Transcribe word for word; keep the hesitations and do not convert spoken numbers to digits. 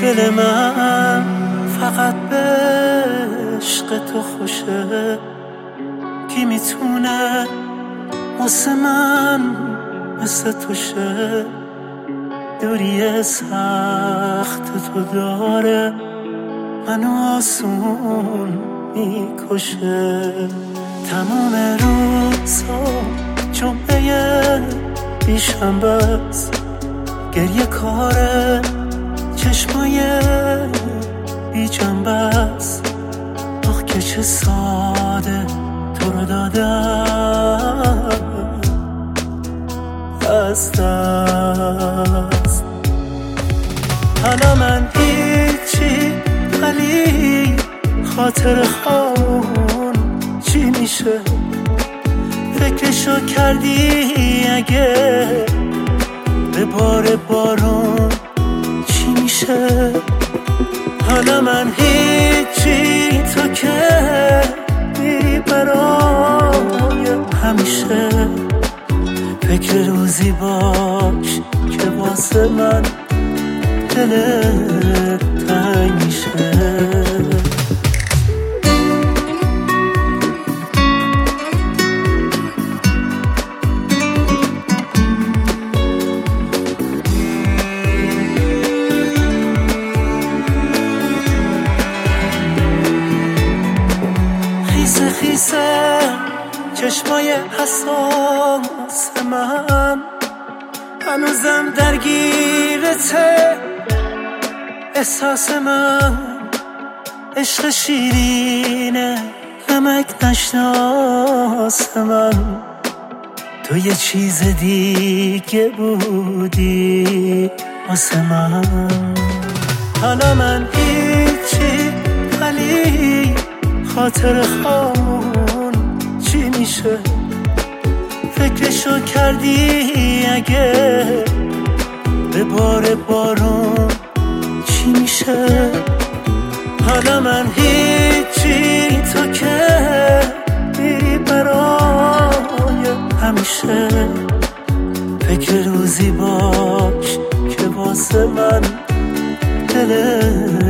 دل من فقط به عشق تو خوشه، کی میتونه واسه من مثل تو شه؟ دوری سخت تو داره منو آسون میکشه. تمام روزا جمعه بیشنبه است، گریه کاره چشمای بی جنبه است. آخ که چه ساده تو رو دادم از دست. حالا من هیچی ولی خاطر خون چی میشه؟ فکرشو کردی اگه به بار بارون چی میشه؟ حالا من هیچی تو که میری برای همیشه. فکر روزی باش که واسه من دلت تنگ میشه. خیسه خیسه چشمای حساس من، هنوزم درگیرته احساس من. عشق شیرینه نمک نشناس من، تو یه چیز دیگه بودی واسه من. حالا من هیچی ولی خاطر خون چی میشه؟ فکرشو کردی اگه به بار بارون چی میشه؟ حالا من هیچی تو که میری برای همیشه. فکر روزی باش که واسه من دلت